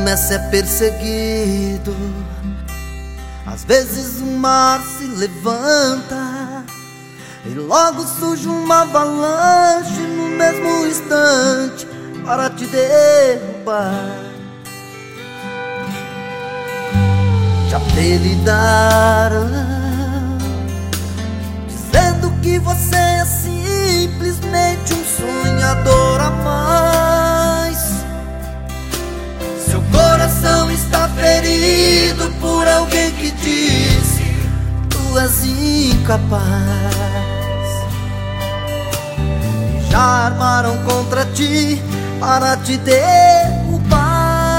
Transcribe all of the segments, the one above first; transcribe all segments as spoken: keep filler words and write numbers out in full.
promessa é perseguido. Às vezes o mar se levanta e logo surge uma avalanche no mesmo instante para te derrubar. Te apelidaram, dizendo que você é simplesmente um sonhador a mais. Seu coração está ferido por alguém que disse: tu és incapaz. E já armaram contra ti para te derrubar.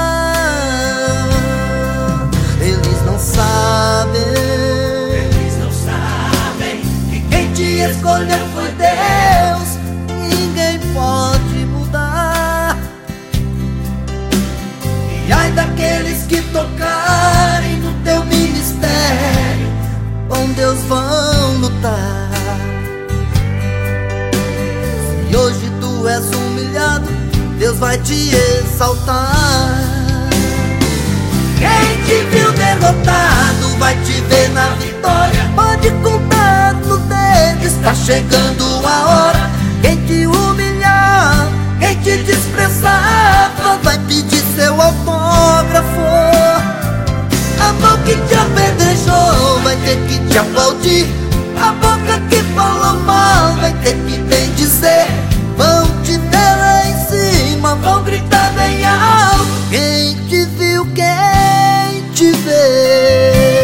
Eles não sabem, eles não sabem que quem te escolheu foi Deus. Ninguém pode mudar. E ai daqueles que tocarem no teu ministério, com Deus vão lutar. Se hoje tu és humilhado, Deus vai te exaltar. Quem te viu derrotado vai te ver na vitória. Pode contar no dedo, está chegando a hora. Quem te humilhar, quem te desprezava, vai pedir seu autógrafo. A mão que te apedrejou vai ter que te aplaudir. A boca que falou mal vai ter que bem dizer. Vão te ter lá em cima, vão gritar bem alto. Quem te viu, quem te vê.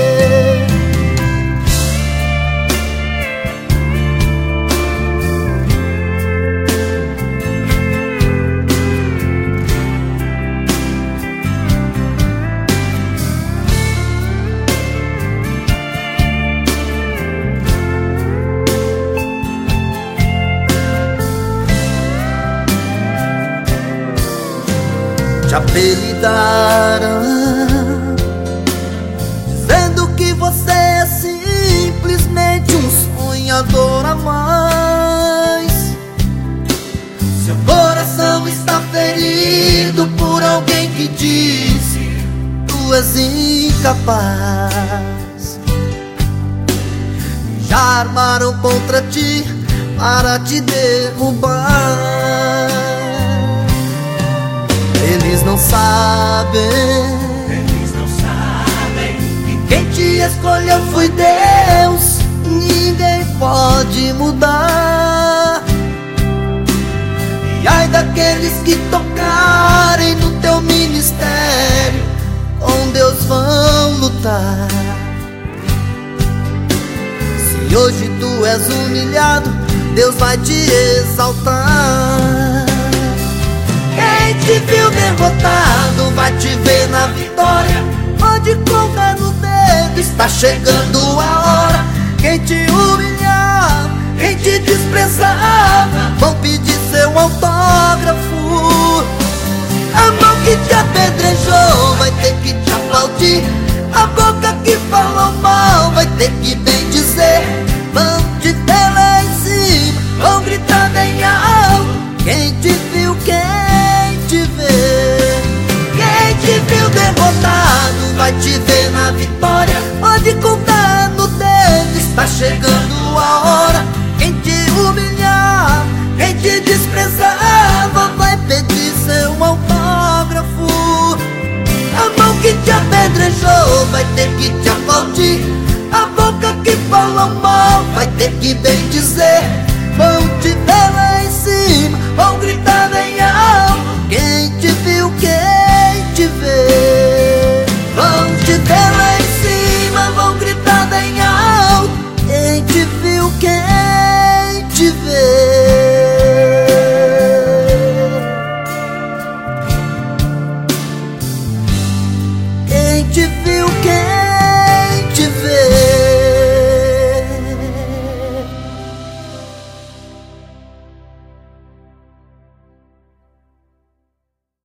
Te apelidaram, dizendo que você é simplesmente um sonhador a mais. Seu coração está ferido por alguém que disse: tu és incapaz. Já armaram contra ti para te derrubar. Eles não sabem, eles não sabem que quem te escolheu foi Deus. Ninguém pode mudar. E ai daqueles que tocarem no teu ministério, com Deus vão lutar. Se hoje tu és humilhado, Deus vai te exaltar. Quem te viu derrotado vai te ver na vitória. Pode contar no dedo, está chegando a hora. Quem te humilhar, quem te desprezava, vão pedir seu autógrafo. A mão que te apedrejou vai ter que te aplaudir. A boca que falou mal vai ter que bem dizer. Vão te ter lá em cima, vão gritar bem alto. Quem te viu, quem te vê. Quem te viu derrotado vai te ver na vitória. Pode contar no dedo, está chegando a hora. Quem te humilhar, quem te desprezava, vai pedir seu autógrafo. A mão que te apedrejou vai ter que te aplaudir. A boca que falou mal vai ter que bem dizer. Vão te ver lá em cima, vão gritar bem alto. Quem te viu, quem te vê. Vão te ver lá em cima, vão gritar bem alto. Quem te viu, quem te vê. Quem te viu, quem